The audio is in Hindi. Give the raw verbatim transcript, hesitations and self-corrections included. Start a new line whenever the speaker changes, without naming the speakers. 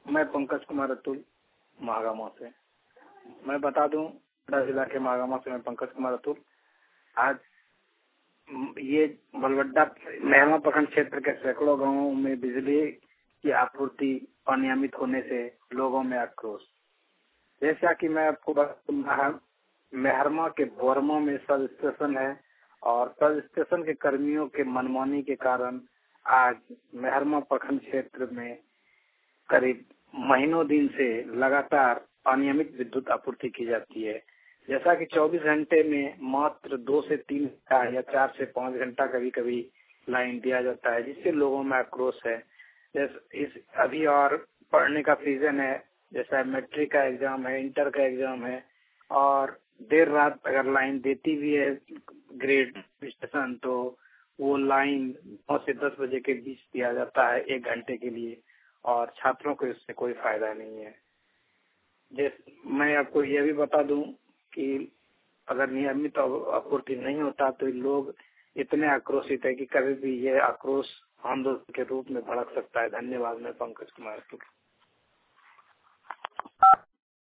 मैं पंकज कुमार अतुल महागामा से। मैं बता दूं, जिला के महागामा से मैं पंकज कुमार अतुल। आज ये बलवड्डा मेहरमा प्रखंड क्षेत्र के सैकड़ों गांवों में बिजली की आपूर्ति अनियमित होने से लोगों में आक्रोश। जैसा कि मैं आपको बता, मेहरमा के बोरमा में सब स्टेशन है और सब स्टेशन के कर्मियों के मनमानी के कारण आज मेहरमा प्रखंड क्षेत्र में करीब महीनों दिन से लगातार अनियमित विद्युत आपूर्ति की जाती है। जैसा कि चौबीस घंटे में मात्र दो से तीन घंटा या चार से पाँच घंटा कभी कभी लाइन दिया जाता है, जिससे लोगों में आक्रोश है। जैसे इस अभी और पढ़ने का सीजन है, जैसा मैट्रिक का एग्जाम है, इंटर का एग्जाम है, और देर रात अगर लाइन देती भी है ग्रेड स्टेशन तो वो लाइन नौ से दस बजे के बीच दिया जाता है एक घंटे के लिए, और छात्रों को इससे कोई फायदा नहीं है। जैसे मैं आपको यह भी बता दूं कि अगर नियमित आपूर्ति नहीं होता तो लोग इतने आक्रोशित है कि कभी भी यह आक्रोश आंदोलन के रूप में भड़क सकता है। धन्यवाद। मैं पंकज कुमार।